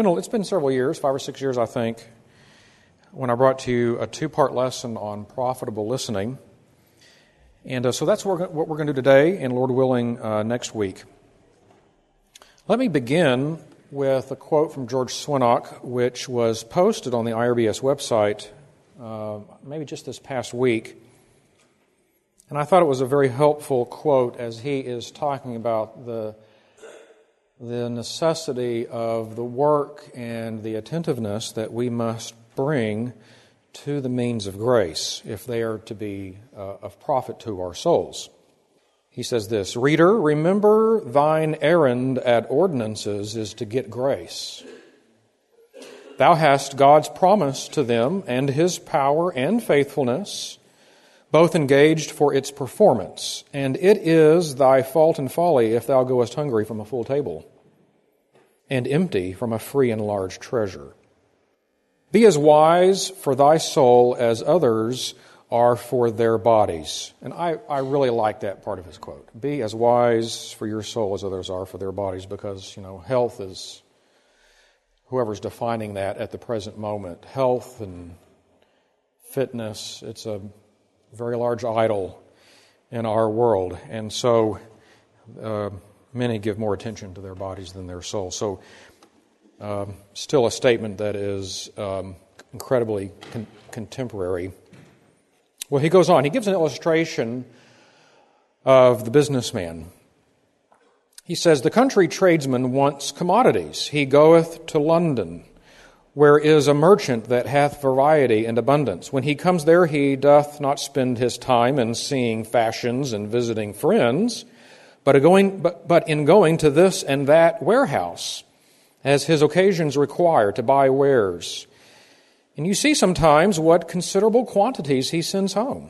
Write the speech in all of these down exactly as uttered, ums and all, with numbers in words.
been it's been several years, five or six years, I think, when I brought to you a two-part lesson on profitable listening. And uh, so that's what we're, what we're going to do today, and Lord willing, uh, next week. Let me begin with a quote from George Swinnock, which was posted on the I R B S website uh, maybe just this past week. And I thought it was a very helpful quote as he is talking about the the necessity of the work and the attentiveness that we must bring to the means of grace if they are to be uh, of profit to our souls. He says this, "Reader, remember thine errand at ordinances is to get grace. Thou hast God's promise to them and His power and faithfulness, both engaged for its performance, and it is thy fault and folly if thou goest hungry from a full table, and empty from a free and large treasure. Be as wise for thy soul as others are for their bodies." And I, I really like that part of his quote. Be as wise for your soul as others are for their bodies, because, you know, health is, whoever's defining that at the present moment, health and fitness, it's a very large idol in our world. And so uh, many give more attention to their bodies than their soul. So um, still a statement that is um, incredibly con- contemporary. Well, he goes on. He gives an illustration of the businessman. He says, "The country tradesman wants commodities. He goeth to London, where is a merchant that hath variety and abundance. When he comes there, he doth not spend his time in seeing fashions and visiting friends, but, a going, but, but in going to this and that warehouse, as his occasions require, to buy wares. And you see sometimes what considerable quantities he sends home.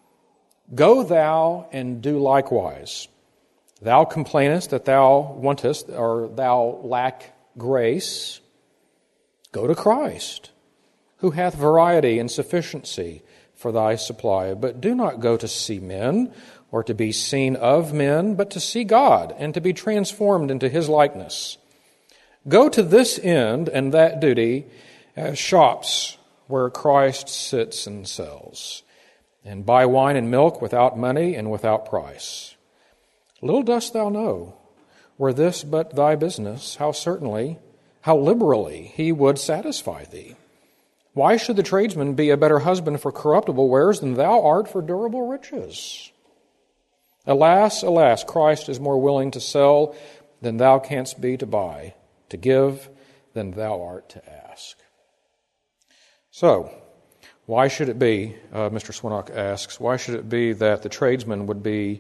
Go thou and do likewise. Thou complainest that thou wantest, or thou lack grace. Go to Christ, who hath variety and sufficiency for thy supply. But do not go to see men, or to be seen of men, but to see God, and to be transformed into His likeness. Go to this end and that duty as shops where Christ sits and sells, and buy wine and milk without money and without price. Little dost thou know, were this but thy business, how certainly how liberally he would satisfy thee. Why should the tradesman be a better husband for corruptible wares than thou art for durable riches? Alas, alas, Christ is more willing to sell than thou canst be to buy, to give than thou art to ask." So, why should it be, uh, Mister Swinnock asks, why should it be that the tradesman would be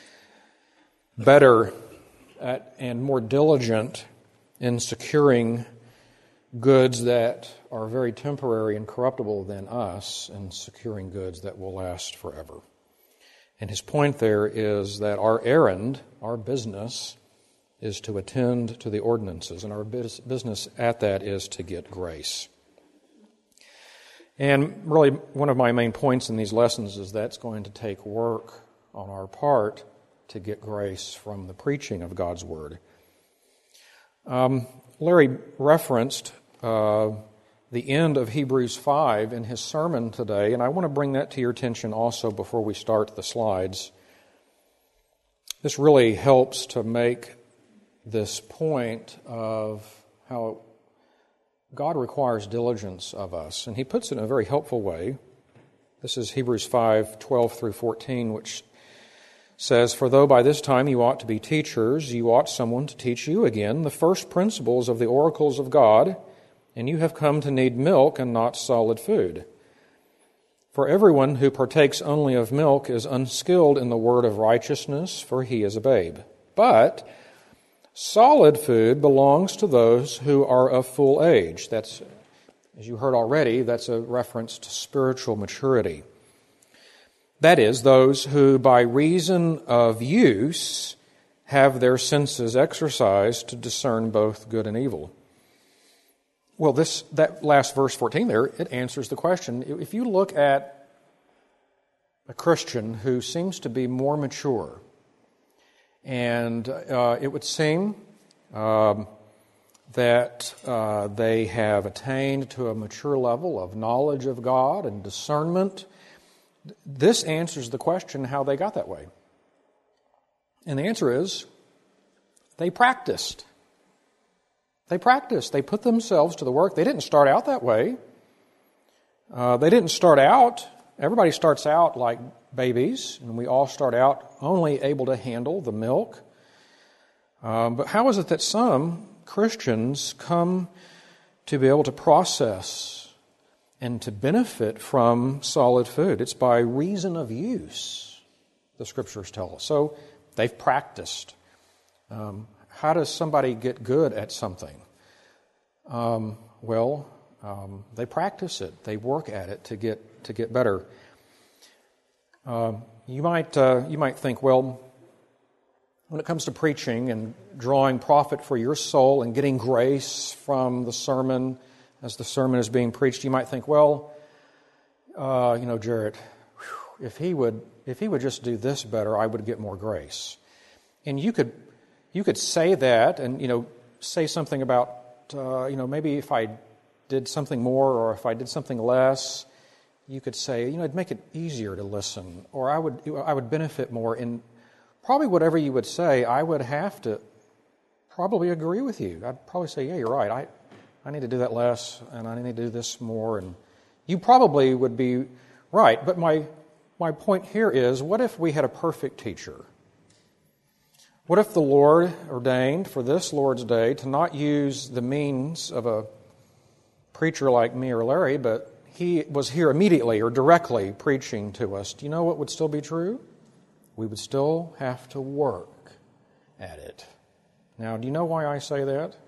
better at, and more diligent in securing goods that are very temporary and corruptible than us, and securing goods that will last forever? And his point there is that our errand, our business, is to attend to the ordinances, and our business at that is to get grace. And really, one of my main points in these lessons is that's going to take work on our part to get grace from the preaching of God's Word. Um, Larry referenced uh, the end of Hebrews five in his sermon today, and I want to bring that to your attention also before we start the slides. This really helps to make this point of how God requires diligence of us, and he puts it in a very helpful way. This is Hebrews five, twelve through fourteen, which says, "For though by this time you ought to be teachers, you ought someone to teach you again the first principles of the oracles of God, and you have come to need milk and not solid food. For everyone who partakes only of milk is unskilled in the word of righteousness, for he is a babe. But solid food belongs to those who are of full age." That's, as you heard already, that's a reference to spiritual maturity. That is, those who by reason of use have their senses exercised to discern both good and evil. Well, this that last verse fourteen there, it answers the question. If you look at a Christian who seems to be more mature, and uh, it would seem um, that uh, they have attained to a mature level of knowledge of God and discernment. This answers the question how they got that way. And the answer is they practiced. They practiced. They put themselves to the work. They didn't start out that way. Uh, they didn't start out, everybody starts out like babies, and we all start out only able to handle the milk. Um, but how is it that some Christians come to be able to process and to benefit from solid food? It's by reason of use, the Scriptures tell us. So they've practiced. Um, how does somebody get good at something? Um, well, um, they practice it. They work at it to get to get better. Um, you might uh, you might think, well, when it comes to preaching and drawing profit for your soul and getting grace from the sermon as the sermon is being preached, you might think, well, uh, you know, Jarrett, whew, if he would if he would just do this better, I would get more grace. And you could you could say that, and you know, say something about uh, you know, maybe if I did something more or if I did something less, you could say, you know, it'd make it easier to listen, or I would I would benefit more. In probably whatever you would say, I would have to probably agree with you. I'd probably say, yeah, you're right. I, I need to do that less, and I need to do this more. And you probably would be right. But my my point here is, what if we had a perfect teacher? What if the Lord ordained for this Lord's Day to not use the means of a preacher like me or Larry, but he was here immediately or directly preaching to us? Do you know what would still be true? We would still have to work at it. Now, do you know why I say that?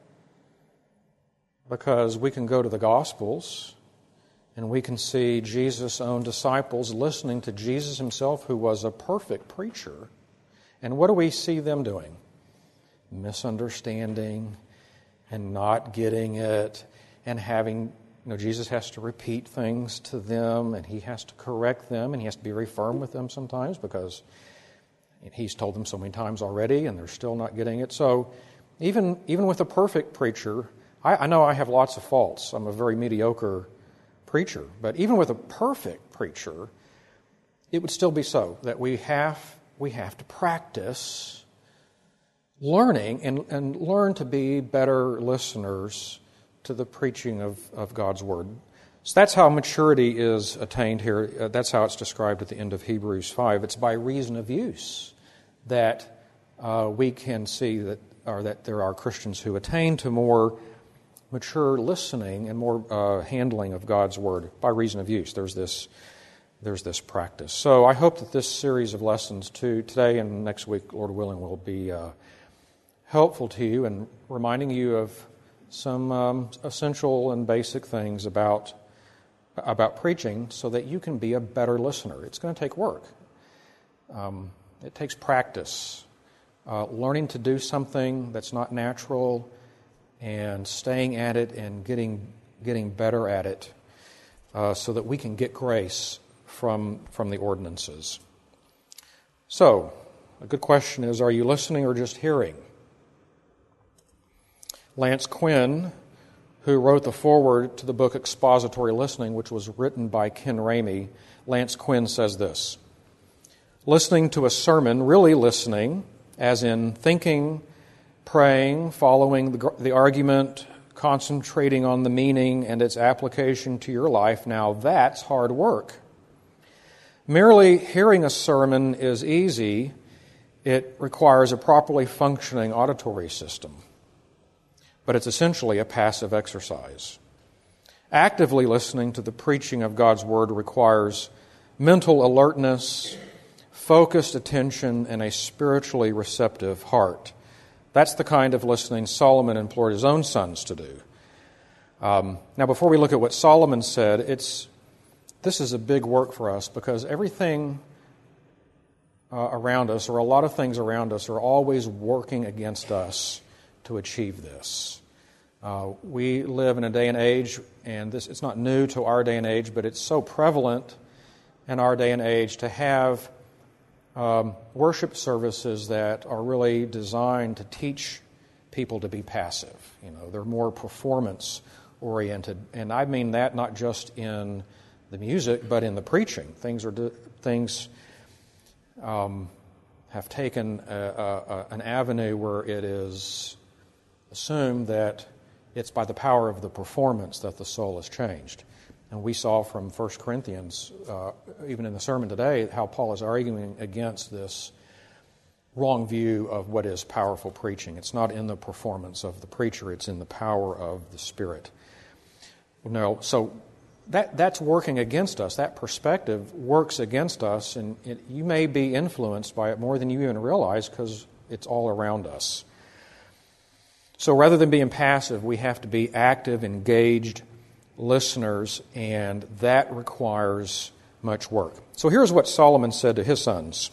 Because we can go to the Gospels and we can see Jesus' own disciples listening to Jesus himself, who was a perfect preacher. And what do we see them doing? Misunderstanding and not getting it, and having, you know, Jesus has to repeat things to them, and he has to correct them, and he has to be very firm with them sometimes because he's told them so many times already, and they're still not getting it. So even even with a perfect preacher, I, I know I have lots of faults. I'm a very mediocre preacher. But even with a perfect preacher, it would still be so that we have we have to practice learning and, and learn to be better listeners to the preaching of, of God's Word. So that's how maturity is attained here. Uh, that's how it's described at the end of Hebrews five. It's by reason of use that uh, we can see that, or that there are Christians who attain to more mature listening and more uh, handling of God's Word by reason of use. There's this, there's this practice. So I hope that this series of lessons to today and next week, Lord willing, will be uh, helpful to you and reminding you of some um, essential and basic things about about preaching so that you can be a better listener. It's going to take work. Um, it takes practice. Uh, learning to do something that's not natural and staying at it and getting getting better at it uh, so that we can get grace from, from the ordinances. So, a good question is, are you listening or just hearing? Lance Quinn, who wrote the foreword to the book Expository Listening, which was written by Ken Ramey, Lance Quinn says this: listening to a sermon, really listening, as in thinking, praying, following the, the argument, concentrating on the meaning and its application to your life, now that's hard work. Merely hearing a sermon is easy. It requires a properly functioning auditory system. But it's essentially a passive exercise. Actively listening to the preaching of God's Word requires mental alertness, focused attention, and a spiritually receptive heart. That's the kind of listening Solomon implored his own sons to do. Um, now, before we look at what Solomon said, it's this is a big work for us because everything uh, around us, or a lot of things around us, are always working against us to achieve this. Uh, we live in a day and age, and this it's not new to our day and age, but it's so prevalent in our day and age to have um, worship services that are really designed to teach people to be passive. You know, they're more performance-oriented. And I mean that not just in the music, but in the preaching. Things are things um, have taken a, a, an avenue where it is assumed that it's by the power of the performance that the soul is changed. And we saw from First Corinthians, uh, even in the sermon today, how Paul is arguing against this wrong view of what is powerful preaching. It's not in the performance of the preacher, it's in the power of the Spirit. No, so that that's working against us. That perspective works against us, and it, you may be influenced by it more than you even realize because it's all around us. So rather than being passive, we have to be active, engaged listeners, and that requires much work. So here's what Solomon said to his sons.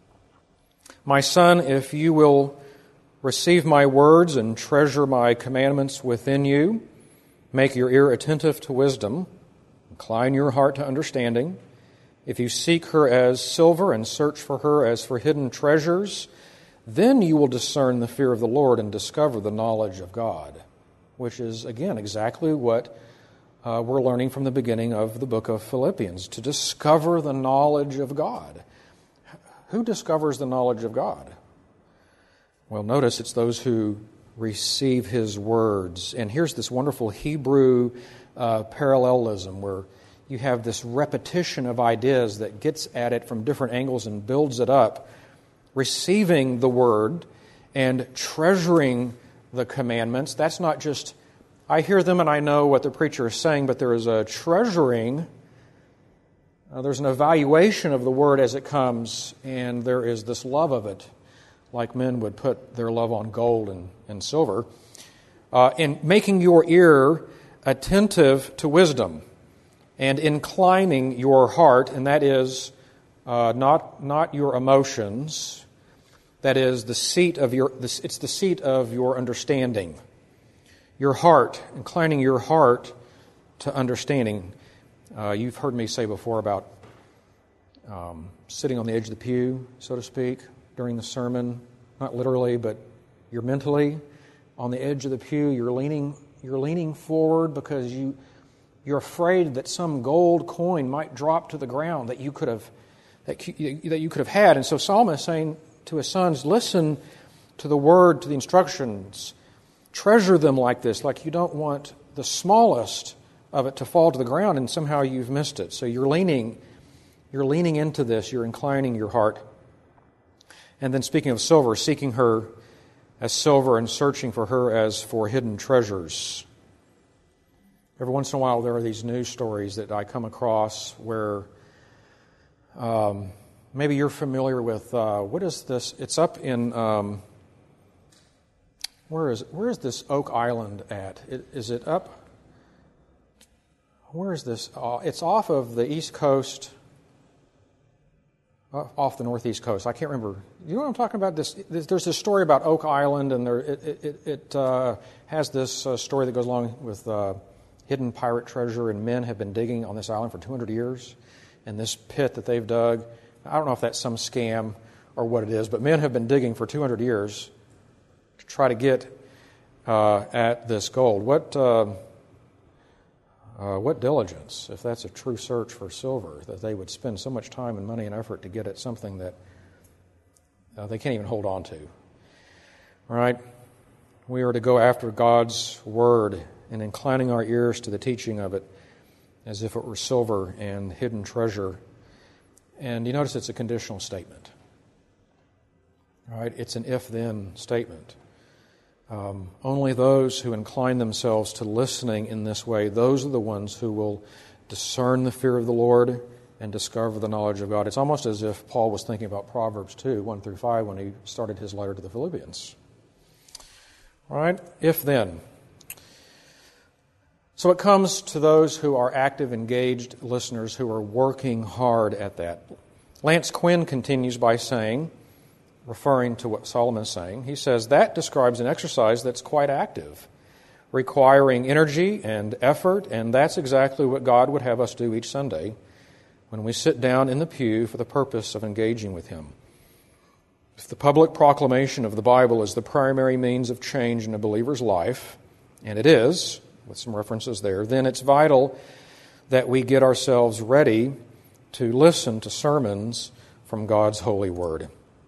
My son, if you will receive my words and treasure my commandments within you, make your ear attentive to wisdom, incline your heart to understanding. If you seek her as silver and search for her as for hidden treasures, then you will discern the fear of the Lord and discover the knowledge of God, which is, again, exactly what uh, we're learning from the beginning of the book of Philippians, to discover the knowledge of God. Who discovers the knowledge of God? Well, notice it's those who receive His words. And here's this wonderful Hebrew uh, parallelism where you have this repetition of ideas that gets at it from different angles and builds it up. Receiving the Word and treasuring the commandments. That's not just, I hear them and I know what the preacher is saying, but there is a treasuring. Uh, there's an evaluation of the Word as it comes, and there is this love of it, like men would put their love on gold and, and silver. Uh, and making your ear attentive to wisdom and inclining your heart, and that is Uh, not not your emotions. That is the seat of your. It's the seat of your understanding. Your heart, inclining your heart to understanding. Uh, you've heard me say before about um, sitting on the edge of the pew, so to speak, during the sermon. Not literally, but you're mentally on the edge of the pew. You're leaning. You're leaning forward because you you're afraid that some gold coin might drop to the ground that you could have. that you could have had. And so Solomon is saying to his sons, listen to the word, to the instructions. Treasure them like this, like you don't want the smallest of it to fall to the ground and somehow you've missed it. So you're leaning, you're leaning into this, you're inclining your heart. And then speaking of silver, seeking her as silver and searching for her as for hidden treasures. Every once in a while there are these news stories that I come across where Um, maybe you're familiar with, uh, what is this? It's up in, um, where is where is this Oak Island at? It, is it up? Where is this? Uh, it's off of the east coast, uh, off the northeast coast. I can't remember. You know what I'm talking about? This, this There's this story about Oak Island, and there, it, it, it uh, has this uh, story that goes along with uh, hidden pirate treasure, and men have been digging on this island for two hundred years. And this pit that they've dug, I don't know if that's some scam or what it is, but men have been digging for two hundred years to try to get uh, at this gold. What uh, uh, what diligence, if that's a true search for silver, that they would spend so much time and money and effort to get at something that uh, they can't even hold on to. All right? We are to go after God's Word and inclining our ears to the teaching of it, as if it were silver and hidden treasure. And you notice it's a conditional statement. All right? It's an if-then statement. Um, only those who incline themselves to listening in this way, those are the ones who will discern the fear of the Lord and discover the knowledge of God. It's almost as if Paul was thinking about Proverbs two, one through five, when he started his letter to the Philippians. All right? If-then. So it comes to those who are active, engaged listeners who are working hard at that. Lance Quinn continues by saying, referring to what Solomon is saying, he says, that describes an exercise that's quite active, requiring energy and effort, and that's exactly what God would have us do each Sunday when we sit down in the pew for the purpose of engaging with Him. If the public proclamation of the Bible is the primary means of change in a believer's life, and it is, with some references there, then it's vital that we get ourselves ready to listen to sermons from God's holy word.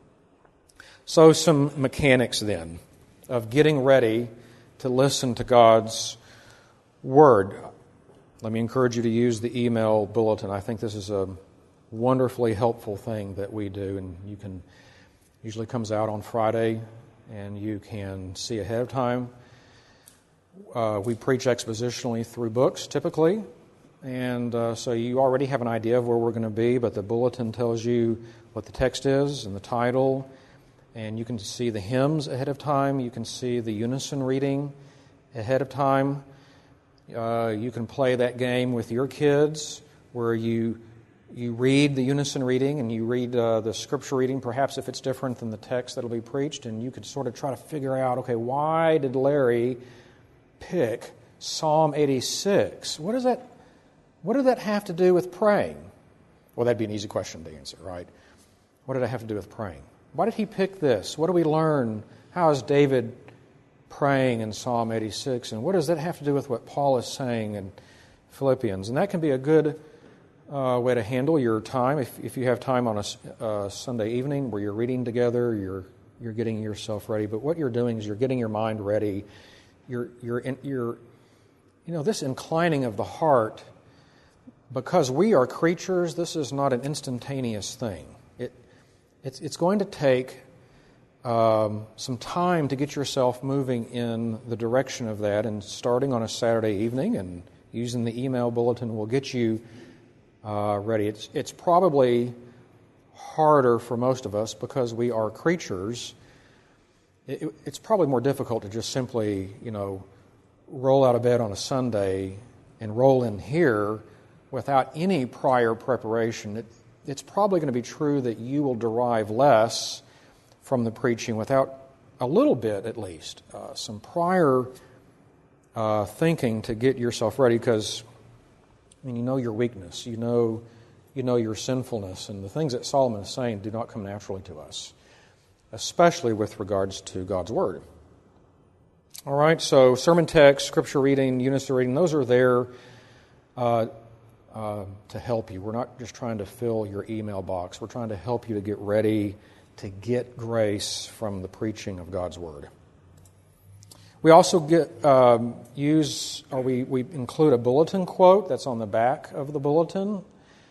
So some mechanics then of getting ready to listen to God's word. Let me encourage you to use the email bulletin. I think this is a wonderfully helpful thing that we do, and you can usually comes out on Friday, and you can see ahead of time. Uh, we preach expositionally through books, typically, and uh, so you already have an idea of where we're going to be, but the bulletin tells you what the text is and the title, and you can see the hymns ahead of time. You can see the unison reading ahead of time. Uh, you can play that game with your kids where you You read the unison reading and you read uh, the scripture reading, perhaps if it's different than the text that will be preached, and you could sort of try to figure out, okay, why did Larry pick Psalm eighty-six? What does that, what did that have to do with praying? Well, that'd be an easy question to answer, right? What did it have to do with praying? Why did he pick this? What do we learn? How is David praying in Psalm eighty-six? And what does that have to do with what Paul is saying in Philippians? And that can be a good Uh, way to handle your time. If, if you have time on a uh, Sunday evening where you're reading together, you're you're getting yourself ready. But what you're doing is you're getting your mind ready. You're you're in, you're you know this inclining of the heart, because we are creatures. This is not an instantaneous thing. It it's it's going to take um, some time to get yourself moving in the direction of that. And starting on a Saturday evening and using the email bulletin will get you Uh, ready. It's it's probably harder for most of us because we are creatures. It, it, it's probably more difficult to just simply, you know, roll out of bed on a Sunday and roll in here without any prior preparation. It, it's probably going to be true that you will derive less from the preaching without a little bit, at least, uh, some prior uh, thinking to get yourself ready, because I mean, you know your weakness, you know you know your sinfulness, and the things that Solomon is saying do not come naturally to us, especially with regards to God's Word. All right, so sermon text, scripture reading, unison reading, those are there uh, uh, to help you. We're not just trying to fill your email box. We're trying to help you to get ready to get grace from the preaching of God's Word. We also get um, use, or we, we include a bulletin quote that's on the back of the bulletin.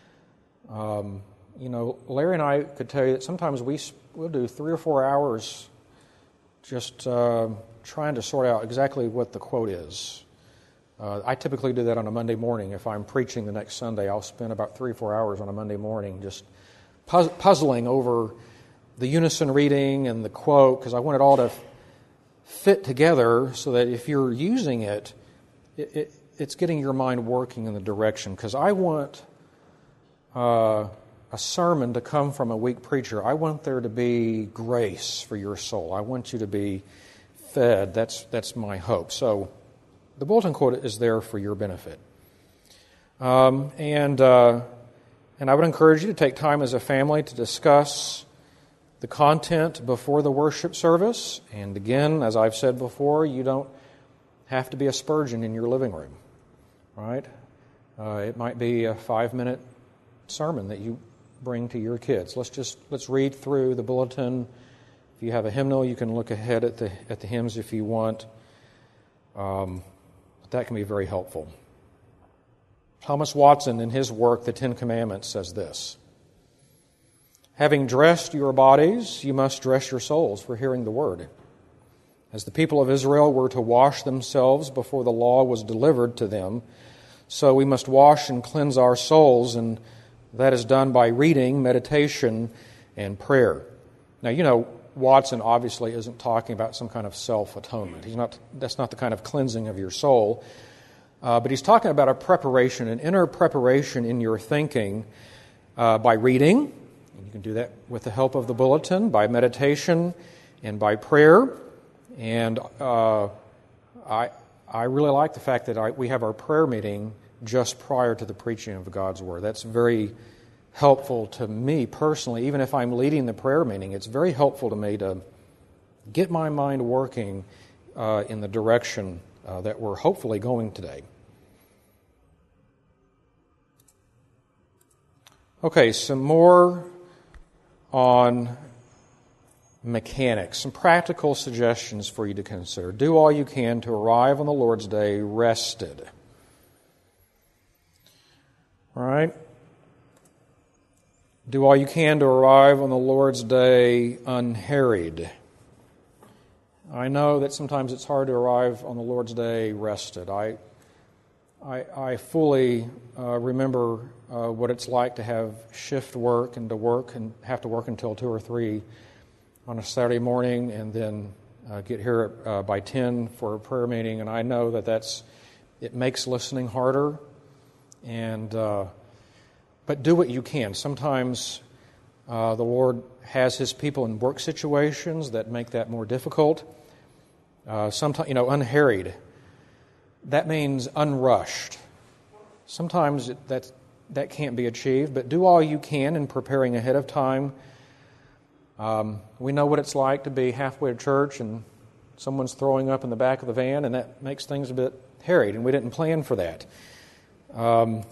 Um, you know, Larry and I could tell you that sometimes we we'll do three or four hours just uh, trying to sort out exactly what the quote is. Uh, I typically do that on a Monday morning. If I'm preaching the next Sunday, I'll spend about three or four hours on a Monday morning just puz- puzzling over the unison reading and the quote, because I want it all to fit together so that if you're using it, it, it it's getting your mind working in the direction. Because I want uh, a sermon to come from a weak preacher. I want there to be grace for your soul. I want you to be fed. That's that's my hope. So the bulletin quote is there for your benefit. Um, and uh, and I would encourage you to take time as a family to discuss the content before the worship service. And again, as I've said before, you don't have to be a Spurgeon in your living room, right? Uh, it might be a five-minute sermon that you bring to your kids. Let's just let's read through the bulletin. If you have a hymnal, you can look ahead at the at the hymns if you want. Um, but that can be very helpful. Thomas Watson, in his work, The Ten Commandments, says this: "Having dressed your bodies, you must dress your souls for hearing the word. As the people of Israel were to wash themselves before the law was delivered to them, so we must wash and cleanse our souls, and that is done by reading, meditation, and prayer." Now, you know, Watson obviously isn't talking about some kind of self-atonement. He's not. That's not the kind of cleansing of your soul. Uh, but he's talking about a preparation, an inner preparation in your thinking uh, by reading. You can do that with the help of the bulletin, by meditation, and by prayer. And uh, I I really like the fact that I, we have our prayer meeting just prior to the preaching of God's Word. That's very helpful to me personally, even if I'm leading the prayer meeting. It's very helpful to me to get my mind working uh, in the direction uh, that we're hopefully going today. Okay, some more on mechanics, some practical suggestions for you to consider. Do all you can to arrive on the Lord's Day rested. All right? Do all you can to arrive on the Lord's Day unharried. I know that sometimes it's hard to arrive on the Lord's Day rested. I I, I fully uh, remember uh, what it's like to have shift work and to work and have to work until two or three on a Saturday morning and then uh, get here uh, by ten for a prayer meeting. And I know that that's it makes listening harder. And uh, but do what you can. Sometimes uh, the Lord has His people in work situations that make that more difficult. Uh, sometimes, you know, unharried. That means unrushed. Sometimes it, that that can't be achieved, but do all you can in preparing ahead of time. Um, we know what it's like to be halfway to church and someone's throwing up in the back of the van, and that makes things a bit harried, and we didn't plan for that. Um,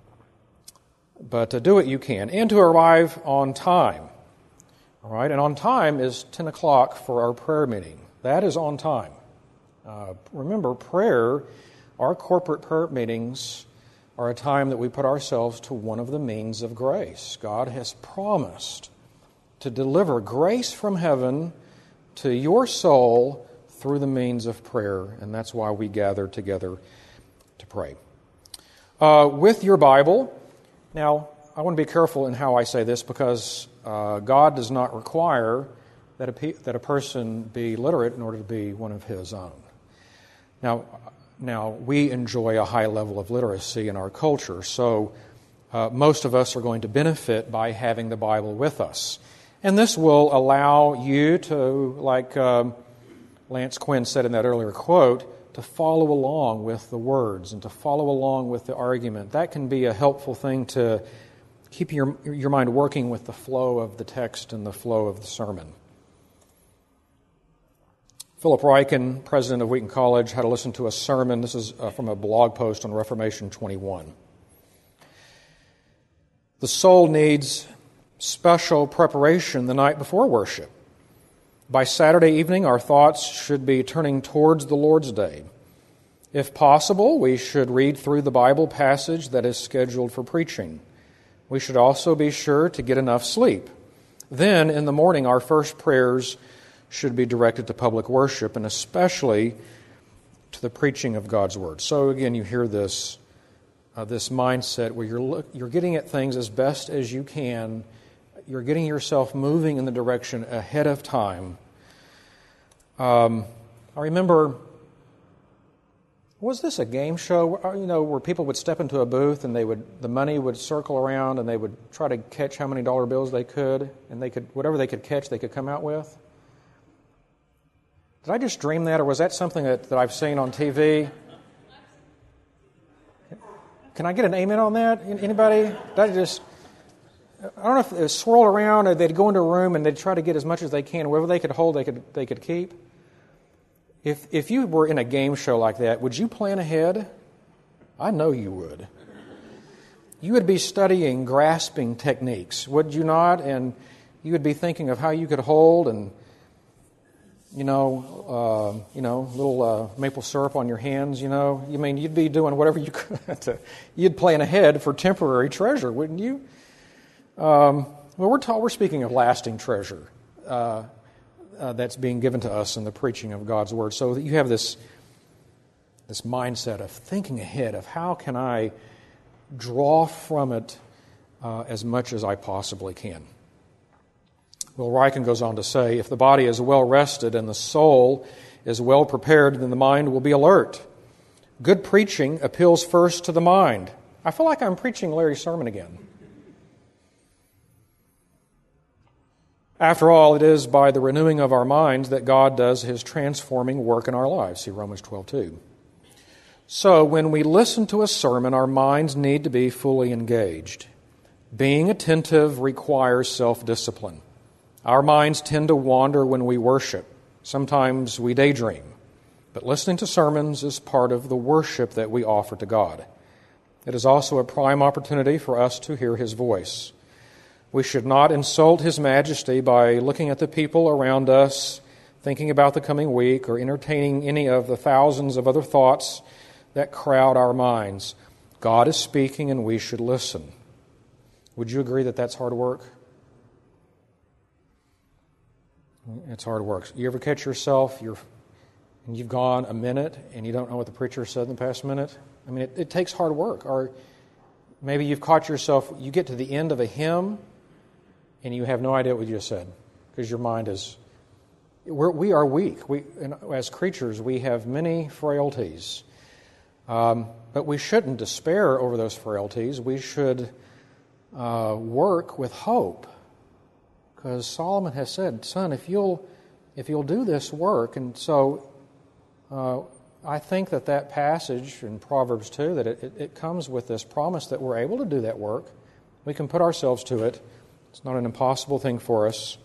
but uh, do what you can, and to arrive on time. All right, and on time is ten o'clock for our prayer meeting. That is on time. Uh, remember, prayer, our corporate prayer meetings are a time that we put ourselves to one of the means of grace. God has promised to deliver grace from heaven to your soul through the means of prayer, and that's why we gather together to pray. Uh, with your Bible, now, I want to be careful in how I say this because uh, God does not require that a, pe- that a person be literate in order to be one of His own. Now, now we enjoy a high level of literacy in our culture, so uh, most of us are going to benefit by having the Bible with us. And this will allow you to, like um, Lance Quinn said in that earlier quote, to follow along with the words and to follow along with the argument. That can be a helpful thing to keep your, your mind working with the flow of the text and the flow of the sermon. Philip Ryken, president of Wheaton College, had to listen to a sermon. This is uh, from a blog post on Reformation twenty-one. The soul needs special preparation the night before worship. By Saturday evening, our thoughts should be turning towards the Lord's Day. If possible, we should read through the Bible passage that is scheduled for preaching. We should also be sure to get enough sleep. Then, in the morning, our first prayers should be directed to public worship and especially to the preaching of God's Word. So again, you hear this uh, this mindset where you're look, you're getting at things as best as you can. You're getting yourself moving in the direction ahead of time. Um, I remember, was this a game show? You know, where people would step into a booth and they would the money would circle around and they would try to catch how many dollar bills they could, and they could whatever they could catch, they could come out with. Did I just dream that, or was that something that, that I've seen on T V? Can I get an amen on that? Anybody? Did I just... I don't know if it swirled around or they'd go into a room and they'd try to get as much as they can. Whatever they could hold, they could they could keep. If if you were in a game show like that, would you plan ahead? I know you would. You would be studying grasping techniques, would you not? And you would be thinking of how you could hold and, you know, uh, you know, little uh, maple syrup on your hands, you know. You mean, you'd be doing whatever you could. To, you'd plan ahead for temporary treasure, wouldn't you? Um, well, we're ta- we're speaking of lasting treasure uh, uh, that's being given to us in the preaching of God's Word. So that you have this this mindset of thinking ahead of how can I draw from it uh, as much as I possibly can. Well, Ryken goes on to say, if the body is well rested and the soul is well prepared, then the mind will be alert. Good preaching appeals first to the mind. I feel like I'm preaching Larry's sermon again. After all, it is by the renewing of our minds that God does His transforming work in our lives. See Romans twelve two. So when we listen to a sermon, our minds need to be fully engaged. Being attentive requires self-discipline. Our minds tend to wander when we worship. Sometimes we daydream. But listening to sermons is part of the worship that we offer to God. It is also a prime opportunity for us to hear His voice. We should not insult His majesty by looking at the people around us, thinking about the coming week, or entertaining any of the thousands of other thoughts that crowd our minds. God is speaking and we should listen. Would you agree that that's hard work? It's hard work. You ever catch yourself, you're, and you've gone a minute and you don't know what the preacher said in the past minute? I mean, it, it takes hard work. Or maybe you've caught yourself, you get to the end of a hymn and you have no idea what you just said because your mind is... We're, we are weak. We, as creatures, we have many frailties. Um, but we shouldn't despair over those frailties. We should uh, work with hope. Because Solomon has said, son, if you'll if you'll do this work, and so uh, I think that that passage in Proverbs two, that it, it, it comes with this promise that we're able to do that work. We can put ourselves to it. It's not an impossible thing for us.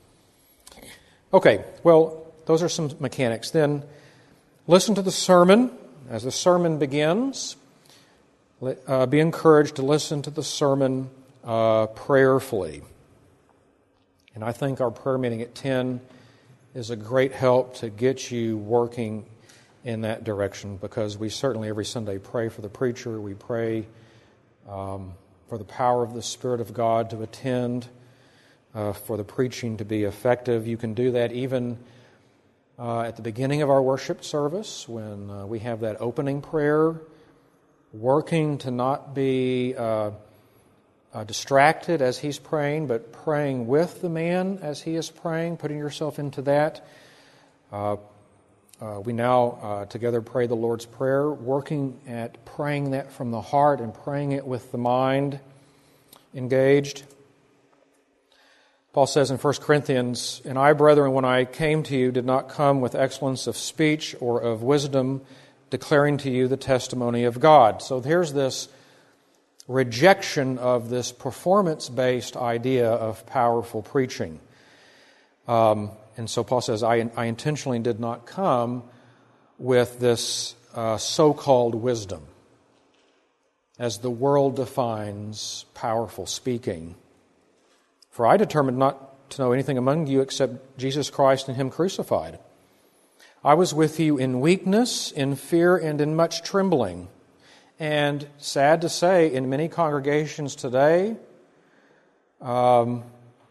Okay, well, those are some mechanics. Then listen to the sermon. As the sermon begins, uh, be encouraged to listen to the sermon uh, prayerfully. And I think our prayer meeting at ten is a great help to get you working in that direction, because we certainly every Sunday pray for the preacher. We pray um, for the power of the Spirit of God to attend, uh, for the preaching to be effective. You can do that even uh, at the beginning of our worship service when uh, we have that opening prayer, working to not be... Uh, Uh, distracted as he's praying, but praying with the man as he is praying, putting yourself into that. Uh, uh, we now uh, together pray the Lord's Prayer, working at praying that from the heart and praying it with the mind engaged. Paul says in First Corinthians, "And I, brethren, when I came to you, did not come with excellence of speech or of wisdom, declaring to you the testimony of God." So here's this rejection of this performance-based idea of powerful preaching. Um, and so Paul says, I, I intentionally did not come with this uh, so-called wisdom, as the world defines powerful speaking. For I determined not to know anything among you except Jesus Christ and Him crucified. I was with you in weakness, in fear, and in much trembling. And sad to say, in many congregations today, um,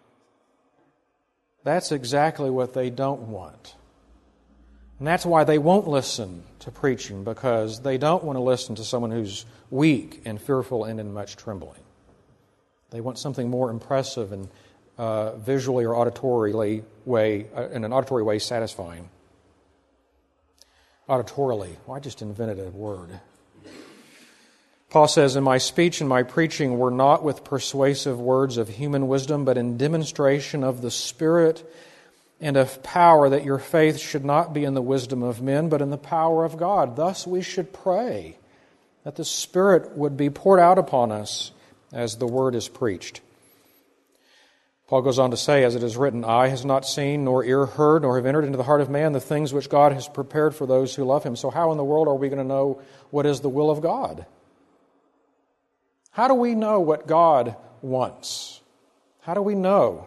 that's exactly what they don't want. And that's why they won't listen to preaching, because they don't want to listen to someone who's weak and fearful and in much trembling. They want something more impressive and uh, visually or auditorily way, uh, in an auditory way, satisfying. Auditorily. Well, I just invented a word. Paul says, "In my speech and my preaching were not with persuasive words of human wisdom, but in demonstration of the Spirit and of power, that your faith should not be in the wisdom of men, but in the power of God." Thus we should pray, that the Spirit would be poured out upon us as the Word is preached. Paul goes on to say, as it is written, "Eye has not seen, nor ear heard, nor have entered into the heart of man the things which God has prepared for those who love Him." So how in the world are we going to know what is the will of God? How do we know what God wants? How do we know?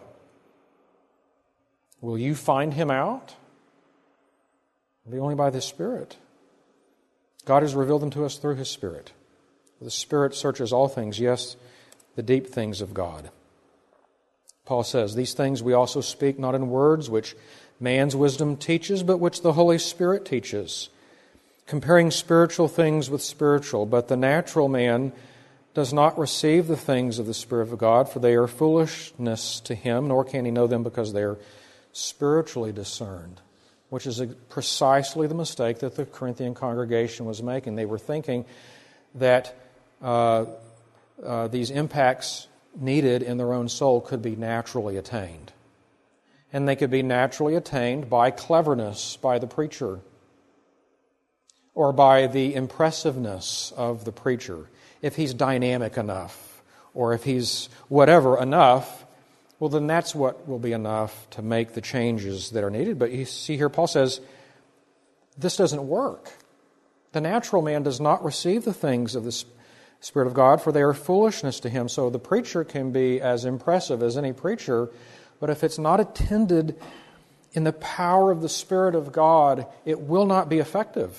Will you find Him out? It'll be only by the Spirit. God has revealed them to us through His Spirit. The Spirit searches all things, yes, the deep things of God. Paul says, "These things we also speak not in words which man's wisdom teaches, but which the Holy Spirit teaches, comparing spiritual things with spiritual. But the natural man does not receive the things of the Spirit of God, for they are foolishness to him, nor can he know them because they are spiritually discerned," which is precisely the mistake that the Corinthian congregation was making. They were thinking that uh, uh, these impacts needed in their own soul could be naturally attained. And they could be naturally attained by cleverness, by the preacher, or by the impressiveness of the preacher, if he's dynamic enough, or if he's whatever enough, well, then that's what will be enough to make the changes that are needed. But you see here, Paul says, this doesn't work. The natural man does not receive the things of the Spirit of God, for they are foolishness to him. So the preacher can be as impressive as any preacher, but if it's not attended in the power of the Spirit of God, it will not be effective.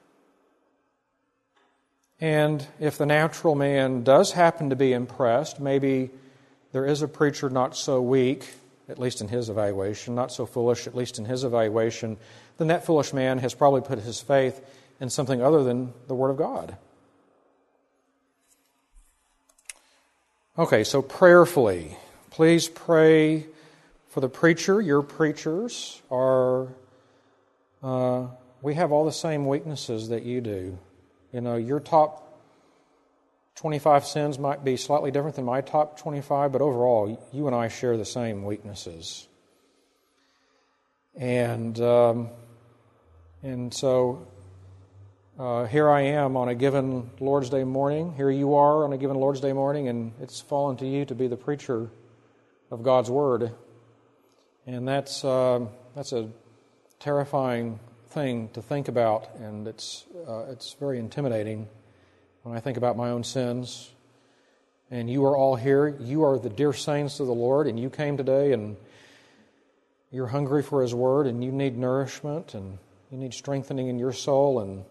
And if the natural man does happen to be impressed, maybe there is a preacher not so weak, at least in his evaluation, not so foolish, at least in his evaluation, then that foolish man has probably put his faith in something other than the Word of God. Okay, so prayerfully, please pray for the preacher. Your preachers are, uh, we have all the same weaknesses that you do. You know, your top twenty-five sins might be slightly different than my top twenty-five, but overall, you and I share the same weaknesses. And um, and so uh, here I am on a given Lord's Day morning. Here you are on a given Lord's Day morning, and it's fallen to you to be the preacher of God's Word. And that's uh, that's a terrifying thing to think about, and it's uh, it's very intimidating when I think about my own sins. And you are all here. You are the dear saints of the Lord, and you came today, and you're hungry for His Word, and you need nourishment, and you need strengthening in your soul. And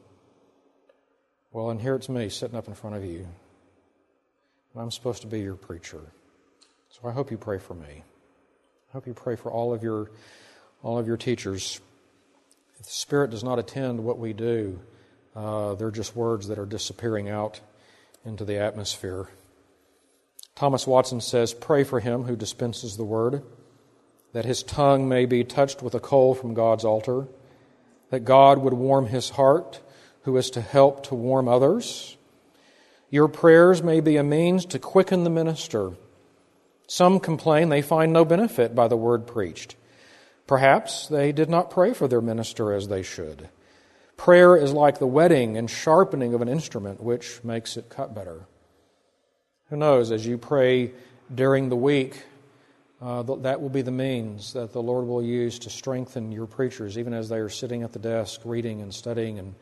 well, and here it's me sitting up in front of you. And I'm supposed to be your preacher. So I hope you pray for me. I hope you pray for all of your all of your teachers. If the Spirit does not attend what we do, uh, they're just words that are disappearing out into the atmosphere. Thomas Watson says, pray for him who dispenses the word, that his tongue may be touched with a coal from God's altar, that God would warm his heart, who is to help to warm others. Your prayers may be a means to quicken the minister. Some complain they find no benefit by the word preached. Perhaps they did not pray for their minister as they should. Prayer is like the whetting and sharpening of an instrument, which makes it cut better. Who knows, as you pray during the week, uh, that will be the means that the Lord will use to strengthen your preachers, even as they are sitting at the desk, reading and studying and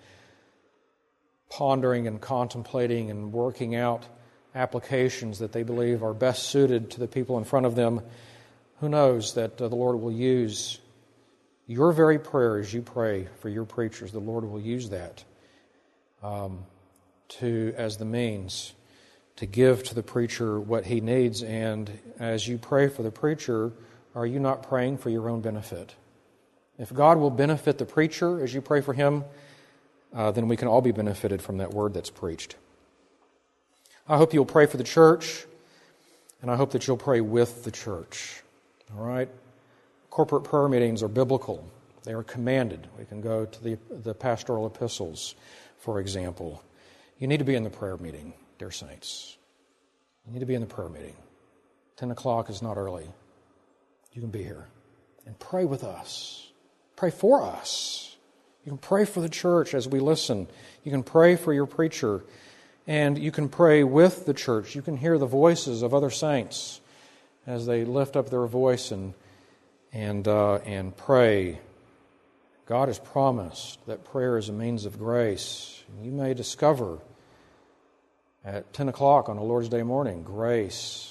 pondering and contemplating and working out applications that they believe are best suited to the people in front of them. Who knows that uh, the Lord will use your very prayer as you pray for your preachers. The Lord will use that um, to as the means to give to the preacher what he needs. And as you pray for the preacher, are you not praying for your own benefit? If God will benefit the preacher as you pray for him, uh, then we can all be benefited from that word that's preached. I hope you'll pray for the church, and I hope that you'll pray with the church. All right? Corporate prayer meetings are biblical. They are commanded. We can go to the, the pastoral epistles, for example. You need to be in the prayer meeting, dear saints. You need to be in the prayer meeting. Ten o'clock is not early. You can be here. And pray with us. Pray for us. You can pray for the church as we listen. You can pray for your preacher. And you can pray with the church. You can hear the voices of other saints as they lift up their voice and and uh, and pray. God has promised that prayer is a means of grace. You may discover at ten o'clock on a Lord's Day morning grace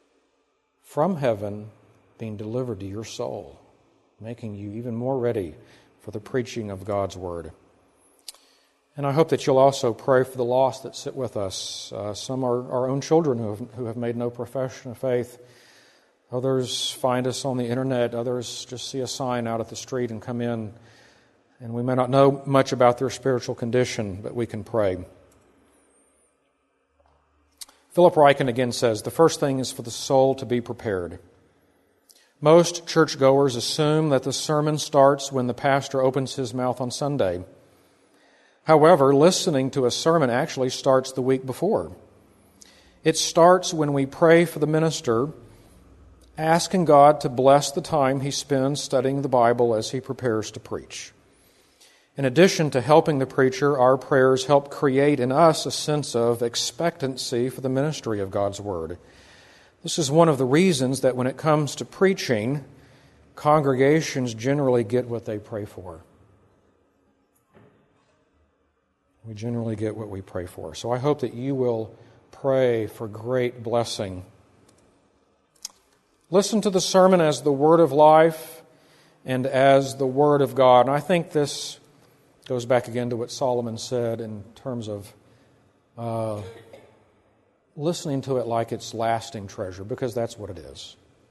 from heaven being delivered to your soul, making you even more ready for the preaching of God's Word. And I hope that you'll also pray for the lost that sit with us. Uh, some are our own children who have, who have made no profession of faith. Others find us on the internet. Others just see a sign out at the street and come in. And we may not know much about their spiritual condition, but we can pray. Philip Ryken again says, the first thing is for the soul to be prepared. Most churchgoers assume that the sermon starts when the pastor opens his mouth on Sunday. However, listening to a sermon actually starts the week before. It starts when we pray for the minister, asking God to bless the time he spends studying the Bible as he prepares to preach. In addition to helping the preacher, our prayers help create in us a sense of expectancy for the ministry of God's Word. This is one of the reasons that when it comes to preaching, congregations generally get what they pray for. We generally get what we pray for. So I hope that you will pray for great blessing. Listen to the sermon as the Word of life and as the Word of God. And I think this goes back again to what Solomon said in terms of uh, listening to it like it's lasting treasure, because that's what it is.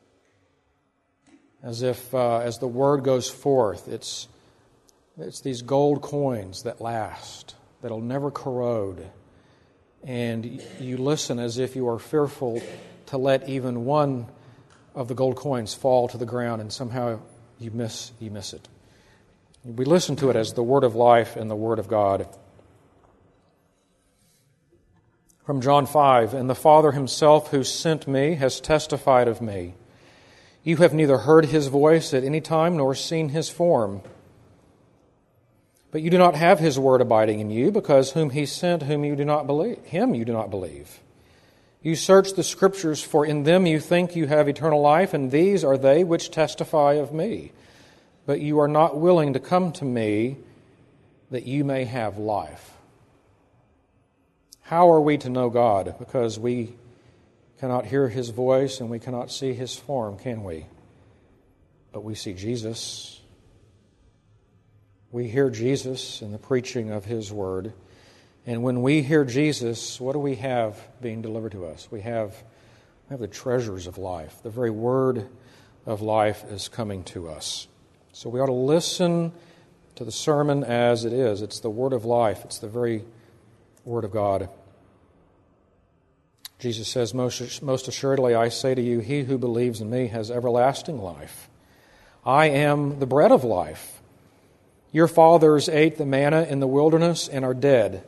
As if, uh, as the Word goes forth, it's it's these gold coins that last, that'll never corrode. And you listen as if you are fearful to let even one of the gold coins fall to the ground, and somehow you miss you miss it. We listen to it as the Word of life and the Word of God. From John five, "And the Father himself who sent me has testified of me. You have neither heard his voice at any time nor seen his form. But you do not have his word abiding in you, because whom he sent, whom you do not believe, him you do not believe. You search the Scriptures, for in them you think you have eternal life, and these are they which testify of me. But you are not willing to come to me that you may have life." How are we to know God? Because we cannot hear his voice and we cannot see his form, can we? But we see Jesus. We hear Jesus in the preaching of his word. And when we hear Jesus, what do we have being delivered to us? We have, we have the treasures of life. The very word of life is coming to us. So we ought to listen to the sermon as it is. It's the word of life. It's the very word of God. Jesus says, most, most assuredly I say to you, he who believes in me has everlasting life. I am the bread of life. Your fathers ate the manna in the wilderness and are dead.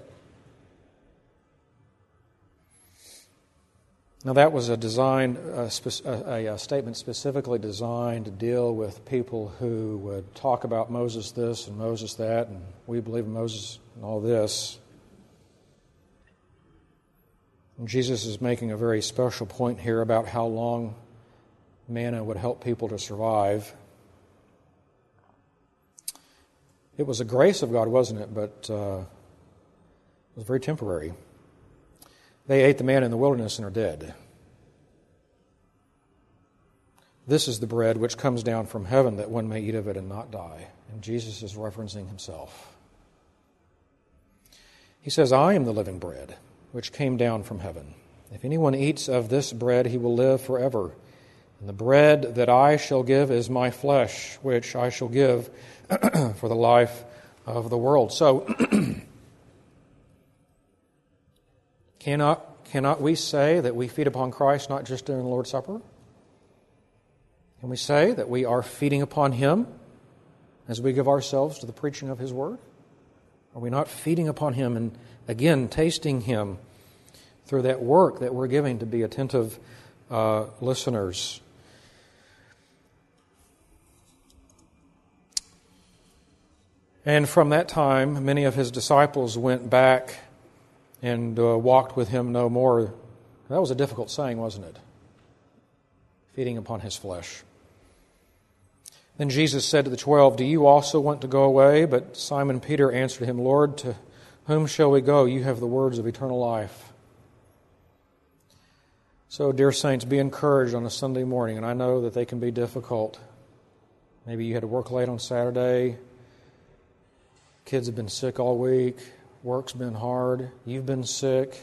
Now that was a design, a, a, a statement specifically designed to deal with people who would talk about Moses this and Moses that, and we believe in Moses and all this. And Jesus is making a very special point here about how long manna would help people to survive. It was a grace of God, wasn't it? But uh, it was very temporary. They ate the manna in the wilderness and are dead. This is the bread which comes down from heaven, that one may eat of it and not die. And Jesus is referencing himself. He says, I am the living bread which came down from heaven. If anyone eats of this bread, he will live forever. And the bread that I shall give is my flesh, which I shall give for the life of the world. So, Cannot, cannot we say that we feed upon Christ not just during the Lord's Supper? Can we say that we are feeding upon him as we give ourselves to the preaching of his word? Are we not feeding upon him and, again, tasting him through that work that we're giving to be attentive uh, listeners? And from that time, many of his disciples went back and uh, walked with him no more. That was a difficult saying, wasn't it? Feeding upon his flesh. Then Jesus said to the twelve, Do you also want to go away? But Simon Peter answered him, Lord, to whom shall we go? You have the words of eternal life. So, dear saints, be encouraged on a Sunday morning, and I know that they can be difficult. Maybe you had to work late on Saturday. Kids have been sick all week. Work's been hard. You've been sick.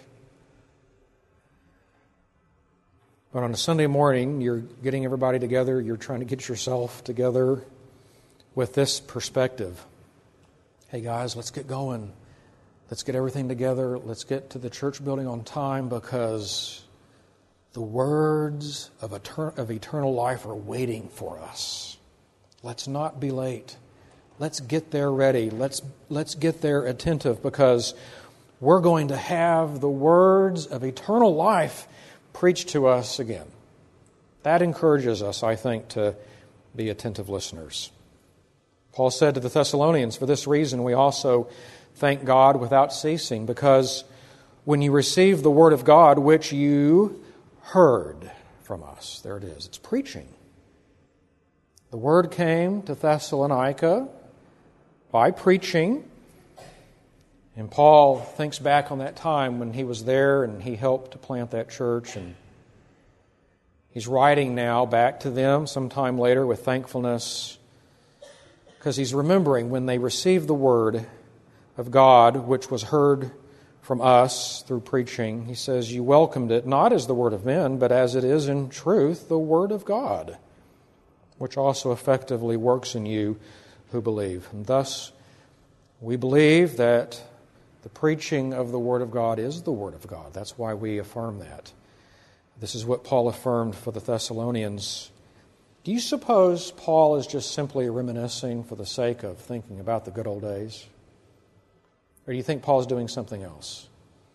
But on a Sunday morning, you're getting everybody together. You're trying to get yourself together with this perspective. Hey, guys, let's get going. Let's get everything together. Let's get to the church building on time, because the words of etern- of eternal life are waiting for us. Let's not be late. Let's get there ready. Let's let's get there attentive, because we're going to have the words of eternal life preached to us again. That encourages us, I think, to be attentive listeners. Paul said to the Thessalonians, "For this reason we also thank God without ceasing, because when you received the word of God, which you heard from us," there it is, it's preaching. The word came to Thessalonica by preaching. And Paul thinks back on that time when he was there and he helped to plant that church. And he's writing now back to them sometime later with thankfulness, because he's remembering when they received the word of God, which was heard from us through preaching. He says, "You welcomed it not as the word of men, but as it is in truth the word of God, which also effectively works in you who believe." And thus, we believe that the preaching of the Word of God is the Word of God. That's why we affirm that. This is what Paul affirmed for the Thessalonians. Do you suppose Paul is just simply reminiscing for the sake of thinking about the good old days? Or do you think Paul is doing something else?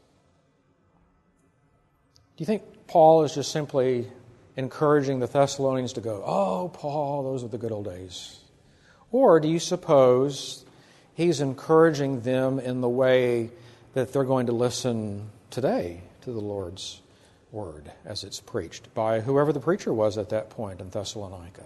Do you think Paul is just simply encouraging the Thessalonians to go, "Oh, Paul, those are the good old days"? Or do you suppose he's encouraging them in the way that they're going to listen today to the Lord's word as it's preached by whoever the preacher was at that point in Thessalonica?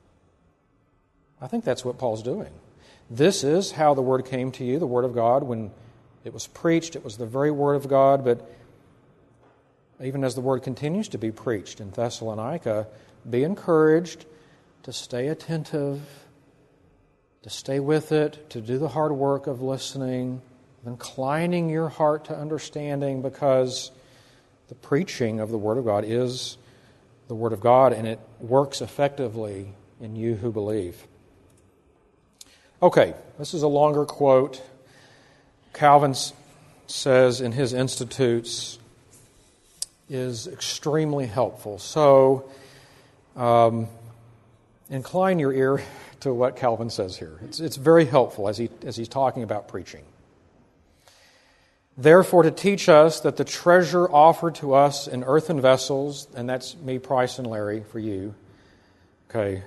I think that's what Paul's doing. This is how the word came to you, the word of God. When it was preached, it was the very word of God, but even as the word continues to be preached in Thessalonica, be encouraged to stay attentive, to stay with it, to do the hard work of listening, of inclining your heart to understanding, because the preaching of the Word of God is the Word of God, and it works effectively in you who believe. Okay, this is a longer quote. Calvin says in his Institutes is extremely helpful. So, um, incline your ear to what Calvin says here. It's, it's very helpful as he as he's talking about preaching. "Therefore, to teach us that the treasure offered to us in earthen vessels," and that's me, Price, and Larry for you, okay,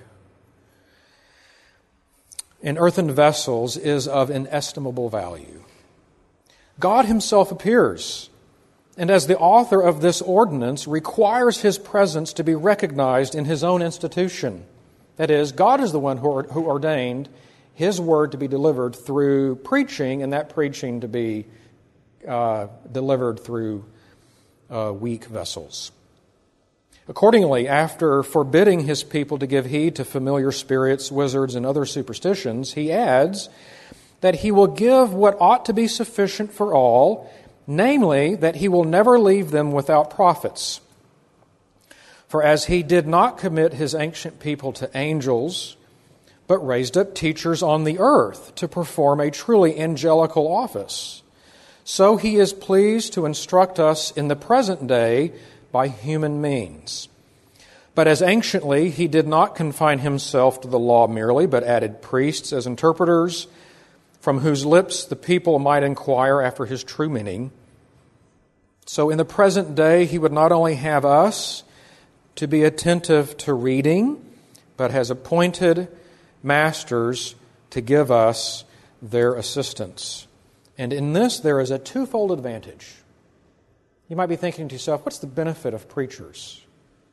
"in earthen vessels is of inestimable value. God Himself appears, and as the author of this ordinance requires His presence to be recognized in His own institution. That is, God is the one who, who ordained His word to be delivered through preaching, and that preaching to be uh, delivered through uh, weak vessels. Accordingly, after forbidding His people to give heed to familiar spirits, wizards, and other superstitions, He adds that He will give what ought to be sufficient for all, namely, that He will never leave them without prophets. For as He did not commit His ancient people to angels, but raised up teachers on the earth to perform a truly angelical office, so He is pleased to instruct us in the present day by human means. But as anciently He did not confine Himself to the law merely, but added priests as interpreters, from whose lips the people might inquire after His true meaning, so in the present day He would not only have us to be attentive to reading, but has appointed masters to give us their assistance. And in this there is a twofold advantage. You might be thinking to yourself, what's the benefit of preachers?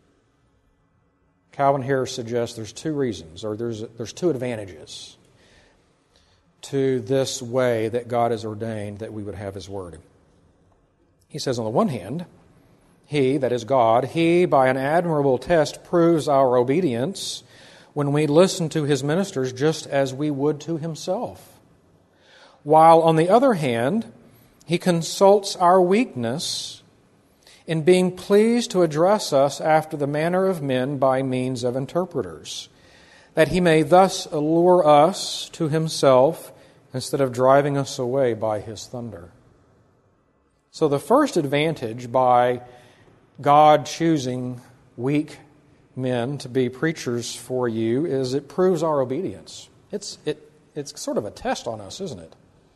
Calvin here suggests there's two reasons, or there's there's two advantages to this way that God has ordained that we would have His Word. He says, on the one hand, He, that is God, He, by an admirable test, proves our obedience when we listen to His ministers just as we would to Himself. While, on the other hand, He consults our weakness in being pleased to address us after the manner of men by means of interpreters, that He may thus allure us to Himself instead of driving us away by His thunder. So the first advantage by God choosing weak men to be preachers for you is it proves our obedience. It's it it's sort of a test on us, isn't it?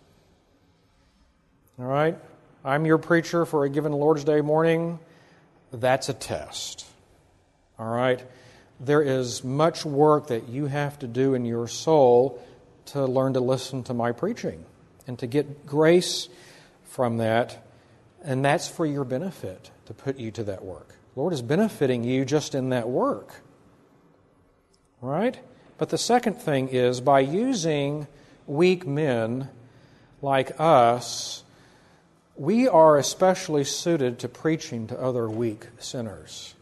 All right? I'm your preacher for a given Lord's Day morning. That's a test. All right? There is much work that you have to do in your soul to learn to listen to my preaching and to get grace from that. And that's for your benefit, to put you to that work. The Lord is benefiting you just in that work. Right? But the second thing is, by using weak men like us, we are especially suited to preaching to other weak sinners.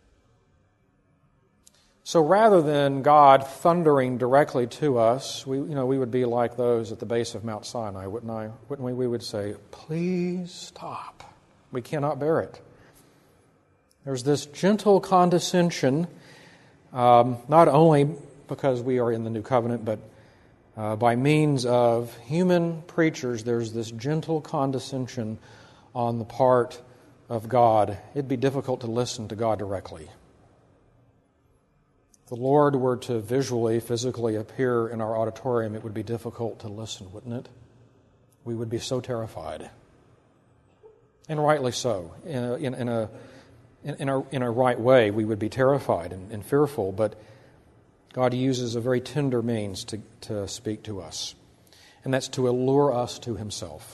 So rather than God thundering directly to us, we, you know, we would be like those at the base of Mount Sinai, wouldn't I? Wouldn't we? We would say, "Please stop. We cannot bear it." There's this gentle condescension, um, not only because we are in the New Covenant, but uh, by means of human preachers, there's this gentle condescension on the part of God. It'd be difficult to listen to God directly. If the Lord were to visually, physically appear in our auditorium, it would be difficult to listen, wouldn't it? We would be so terrified. And rightly so. In a, in, in a, in a, in a right way, we would be terrified and, and fearful, but God uses a very tender means to, to speak to us, and that's to allure us to Himself.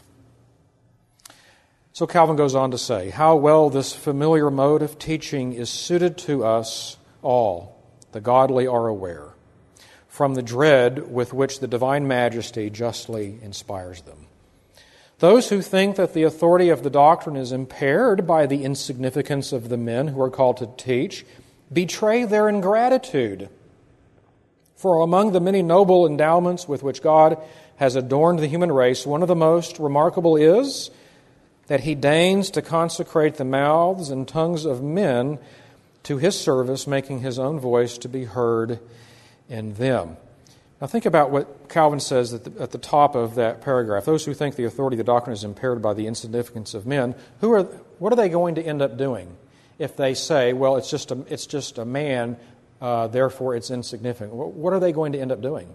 So Calvin goes on to say, how well this familiar mode of teaching is suited to us all, the godly are aware, from the dread with which the divine majesty justly inspires them. Those who think that the authority of the doctrine is impaired by the insignificance of the men who are called to teach betray their ingratitude. For among the many noble endowments with which God has adorned the human race, one of the most remarkable is that He deigns to consecrate the mouths and tongues of men to His service, making His own voice to be heard in them. Now think about what Calvin says at the, at the top of that paragraph. Those who think the authority of the doctrine is impaired by the insignificance of men, who are what are they going to end up doing if they say, well, it's just a, it's just a man, uh, therefore it's insignificant? What are they going to end up doing?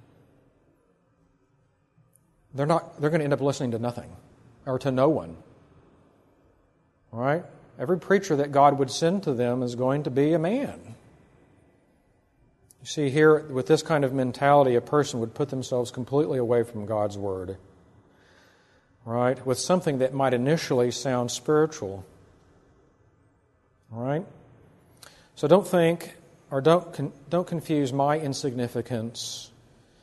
They're not. They're going to end up listening to nothing or to no one. All right? Every preacher that God would send to them is going to be a man. You see, here, with this kind of mentality, a person would put themselves completely away from God's Word, right? With something that might initially sound spiritual, right? So don't think, or don't con- don't confuse my insignificance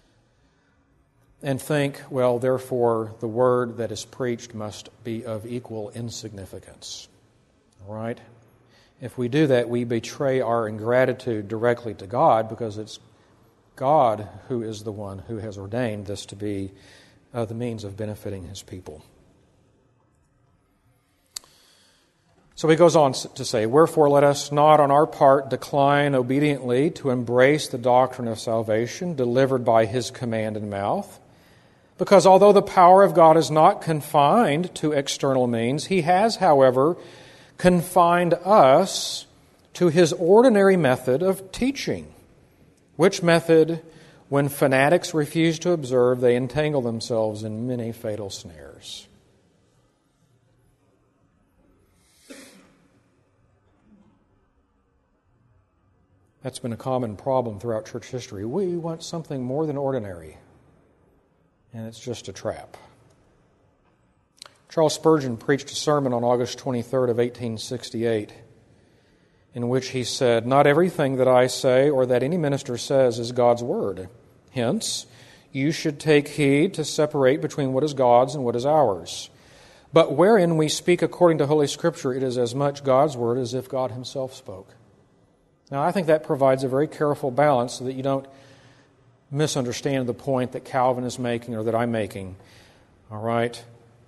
and think, well, therefore, the Word that is preached must be of equal insignificance, all right? If we do that, we betray our ingratitude directly to God, because it's God who is the one who has ordained this to be uh, the means of benefiting His people. So he goes on to say, wherefore let us not on our part decline obediently to embrace the doctrine of salvation delivered by His command and mouth, because although the power of God is not confined to external means, He has, however, confined us to His ordinary method of teaching, which method, when fanatics refuse to observe, they entangle themselves in many fatal snares. That's been a common problem throughout church history. We want something more than ordinary, and it's just a trap. Charles Spurgeon preached a sermon on August twenty-third of eighteen sixty-eight in which he said, not everything that I say or that any minister says is God's word. Hence, you should take heed to separate between what is God's and what is ours. But wherein we speak according to Holy Scripture, it is as much God's word as if God Himself spoke. Now, I think that provides a very careful balance so that you don't misunderstand the point that Calvin is making or that I'm making. All right?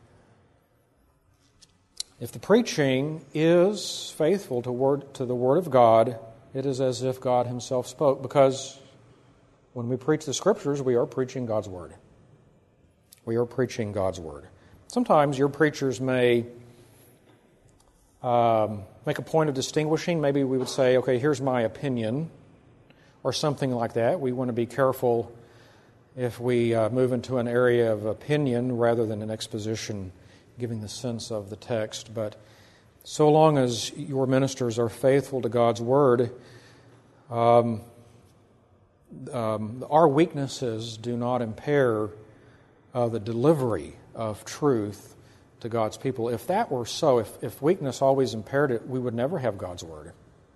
If the preaching is faithful to word to the Word of God, it is as if God Himself spoke, because when we preach the Scriptures, we are preaching God's Word. We are preaching God's Word. Sometimes your preachers may um, make a point of distinguishing. Maybe we would say, okay, here's my opinion, or something like that. We want to be careful if we uh, move into an area of opinion rather than an exposition, giving the sense of the text. But so long as your ministers are faithful to God's Word, um, um, our weaknesses do not impair uh, the delivery of truth to God's people. If that were so, if, if weakness always impaired it, we would never have God's Word.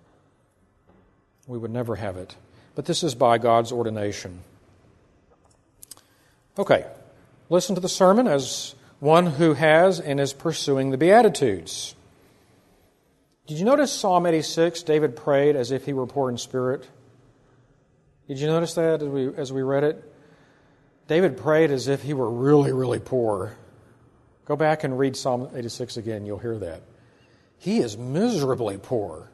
We would never have it. But this is by God's ordination. Okay, listen to the sermon as one who has and is pursuing the Beatitudes. Did you notice Psalm eighty-six, David prayed as if he were poor in spirit? Did you notice that as we, as we read it? David prayed as if he were really, really poor. Go back and read Psalm eighty-six again, you'll hear that. He is miserably poor.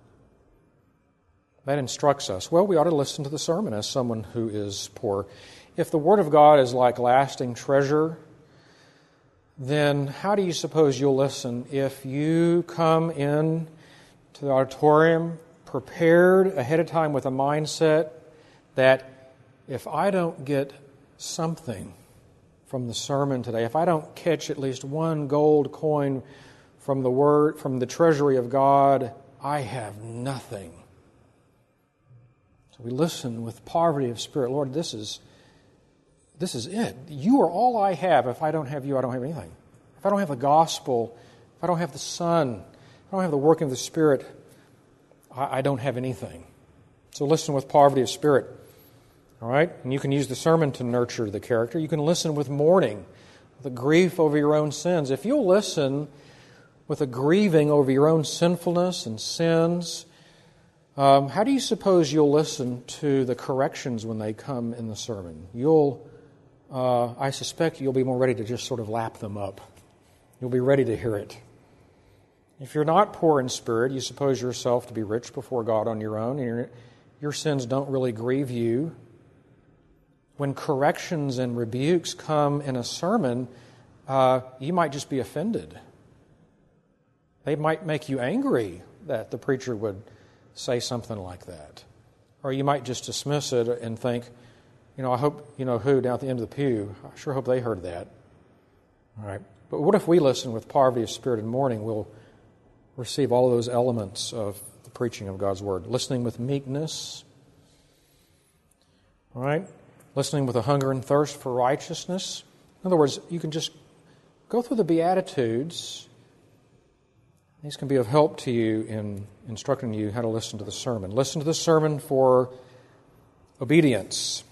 That instructs us. Well, we ought to listen to the sermon as someone who is poor. If the Word of God is like lasting treasure, then how do you suppose you'll listen if you come in to the auditorium prepared ahead of time with a mindset that if I don't get something from the sermon today, if I don't catch at least one gold coin from the word, from the treasury of God, I have nothing. So we listen with poverty of spirit. Lord, this is this is it. You are all I have. If I don't have you, I don't have anything. If I don't have the gospel, if I don't have the Son, if I don't have the working of the Spirit, I, I don't have anything. So listen with poverty of spirit. All right? And you can use the sermon to nurture the character. You can listen with mourning, the grief over your own sins. If you'll listen with a grieving over your own sinfulness and sins, um, how do you suppose you'll listen to the corrections when they come in the sermon? You'll, uh, I suspect you'll be more ready to just sort of lap them up. You'll be ready to hear it. If you're not poor in spirit, you suppose yourself to be rich before God on your own, and your, your sins don't really grieve you. When corrections and rebukes come in a sermon, uh, you might just be offended. They might make you angry that the preacher would say something like that. Or you might just dismiss it and think, you know, I hope, you know who, down at the end of the pew, I sure hope they heard that. All right. But what if we listen with poverty of spirit and mourning? We'll receive all of those elements of the preaching of God's Word. Listening with meekness. All right? Listening with a hunger and thirst for righteousness. In other words, you can just go through the Beatitudes. These can be of help to you in instructing you how to listen to the sermon. Listen to the sermon for obedience.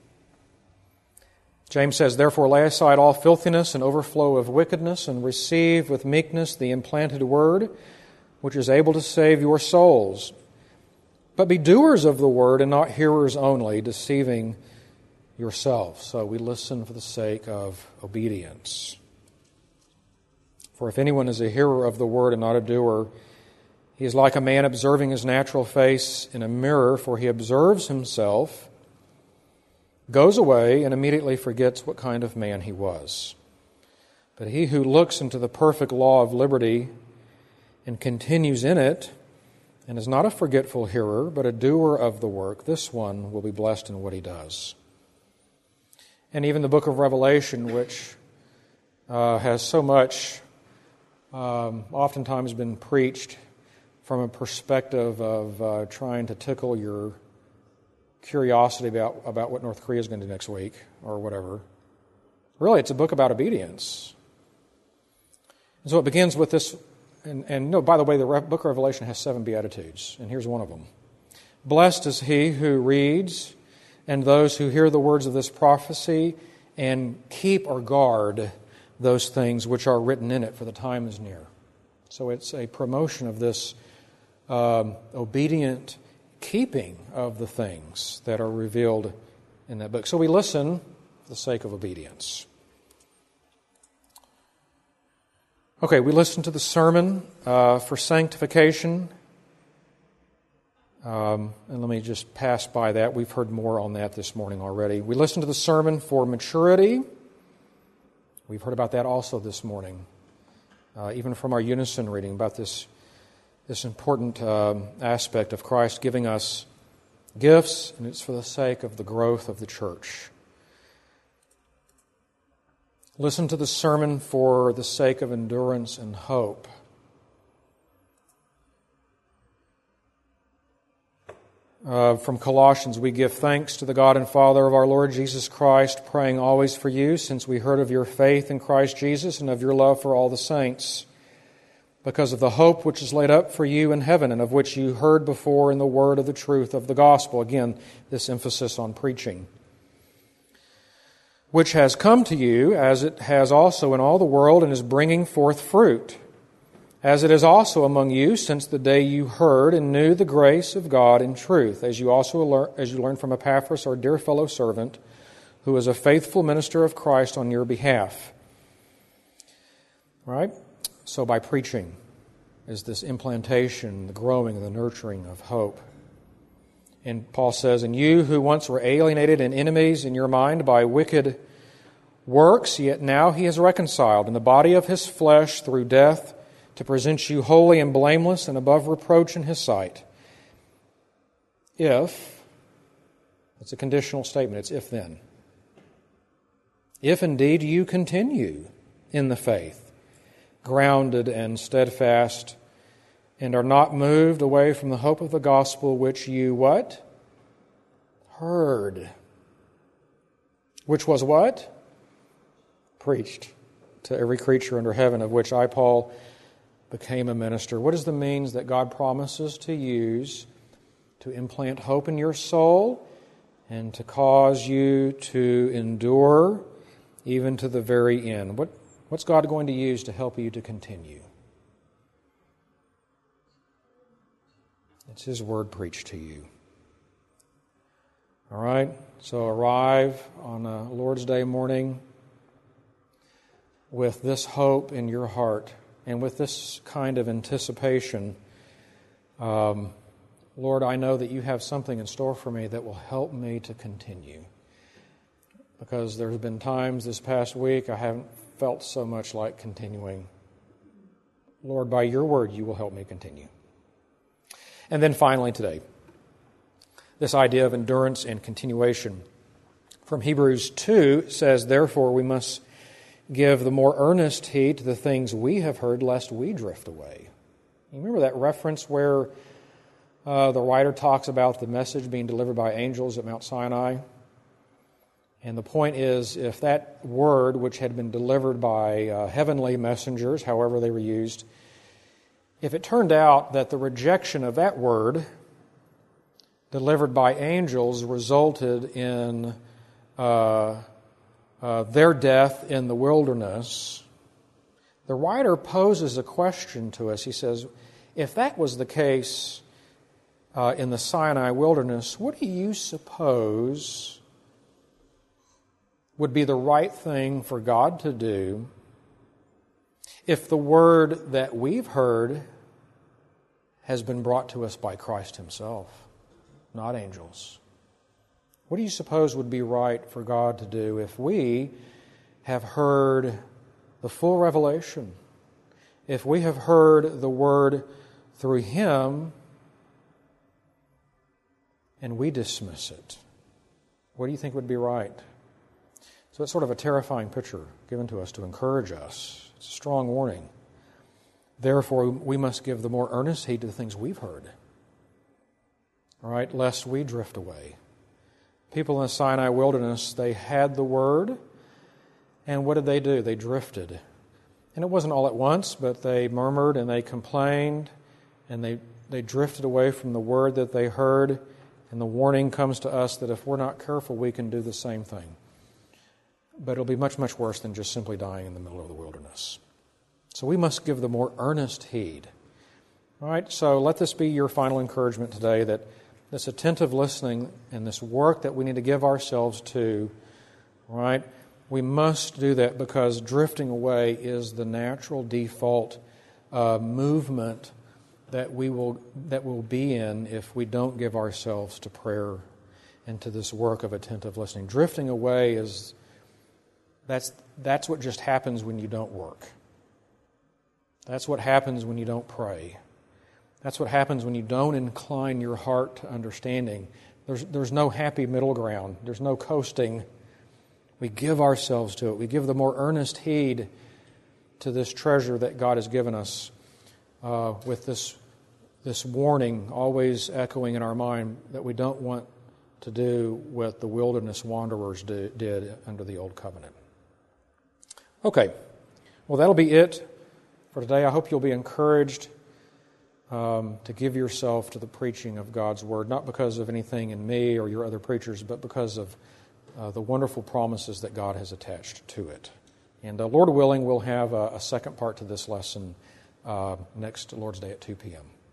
James says, "Therefore lay aside all filthiness and overflow of wickedness, and receive with meekness the implanted word, which is able to save your souls. But be doers of the word and not hearers only, deceiving yourselves." So we listen for the sake of obedience. "For if anyone is a hearer of the word and not a doer, he is like a man observing his natural face in a mirror, for he observes himself, goes away, and immediately forgets what kind of man he was. But he who looks into the perfect law of liberty and continues in it, and is not a forgetful hearer, but a doer of the work, this one will be blessed in what he does." And even the book of Revelation, which uh, has so much um, oftentimes been preached from a perspective of uh, trying to tickle your curiosity about, about what North Korea is going to do next week or whatever. Really, it's a book about obedience. And so it begins with this, and, and no, by the way, the book of Revelation has seven Beatitudes, and here's one of them. "Blessed is he who reads, and those who hear the words of this prophecy, and keep or guard those things which are written in it, for the time is near." So it's a promotion of this um, obedient keeping of the things that are revealed in that book. So we listen for the sake of obedience. Okay, we listen to the sermon uh, for sanctification. Um, and let me just pass by that. We've heard more on that this morning already. We listen to the sermon for maturity. We've heard about that also this morning, uh, even from our unison reading about this this important um, aspect of Christ giving us gifts, and it's for the sake of the growth of the church. Listen to the sermon for the sake of endurance and hope. Uh, from Colossians, we give thanks to the God and Father of our Lord Jesus Christ, praying always for you, since we heard of your faith in Christ Jesus and of your love for all the saints, because of the hope which is laid up for you in heaven, and of which you heard before in the word of the truth of the gospel. Again, this emphasis on preaching. Which has come to you, as it has also in all the world, and is bringing forth fruit, as it is also among you since the day you heard and knew the grace of God in truth, as you also learn, as you learned from Epaphras, our dear fellow servant, who is a faithful minister of Christ on your behalf. Right? So by preaching is this implantation, the growing, the nurturing of hope. And Paul says, "And you who once were alienated and enemies in your mind by wicked works, yet now he is reconciled in the body of his flesh through death, to present you holy and blameless and above reproach in his sight. If," it's a conditional statement, it's if then. "If indeed you continue in the faith, grounded and steadfast, and are not moved away from the hope of the gospel which you," what? "Heard." Which was what? "Preached to every creature under heaven, of which I, Paul, became a minister." What is the means that God promises to use to implant hope in your soul and to cause you to endure even to the very end? What, what's God going to use to help you to continue? It's His word preached to you. All right? So arrive on a Lord's Day morning with this hope in your heart and with this kind of anticipation. Um, Lord, I know that you have something in store for me that will help me to continue. Because there's been times this past week I haven't felt so much like continuing. Lord, by your word, you will help me continue. And then finally today, this idea of endurance and continuation. From Hebrews two says, "Therefore we must give the more earnest heed to the things we have heard, lest we drift away." You remember that reference where uh, the writer talks about the message being delivered by angels at Mount Sinai? And the point is, if that word, which had been delivered by uh, heavenly messengers, however they were used, if it turned out that the rejection of that word delivered by angels resulted in uh, uh, their death in the wilderness, the writer poses a question to us. He says, if that was the case uh, in the Sinai wilderness, what do you suppose would be the right thing for God to do if the word that we've heard has been brought to us by Christ Himself, not angels? What do you suppose would be right for God to do if we have heard the full revelation, if we have heard the word through Him and we dismiss it? What do you think would be right? So it's sort of a terrifying picture given to us to encourage us. It's a strong warning. Therefore, we must give the more earnest heed to the things we've heard, all right, lest we drift away. People in the Sinai wilderness, they had the word, and what did they do? They drifted. And it wasn't all at once, but they murmured and they complained, and they, they drifted away from the word that they heard, and the warning comes to us that if we're not careful, we can do the same thing. But it'll be much, much worse than just simply dying in the middle of the wilderness. So we must give the more earnest heed. All right, so let this be your final encouragement today, that this attentive listening and this work that we need to give ourselves to, right, we must do that because drifting away is the natural default uh, movement that we will that we'll be in if we don't give ourselves to prayer and to this work of attentive listening. Drifting away is That's that's what just happens when you don't work. That's what happens when you don't pray. That's what happens when you don't incline your heart to understanding. There's there's no happy middle ground. There's no coasting. We give ourselves to it. We give the more earnest heed to this treasure that God has given us uh, with this this warning always echoing in our mind that we don't want to do what the wilderness wanderers do, did under the Old Covenant. Okay, well, that'll be it for today. I hope you'll be encouraged um, to give yourself to the preaching of God's Word, not because of anything in me or your other preachers, but because of uh, the wonderful promises that God has attached to it. And uh, Lord willing, we'll have a, a second part to this lesson uh, next Lord's Day at two p.m.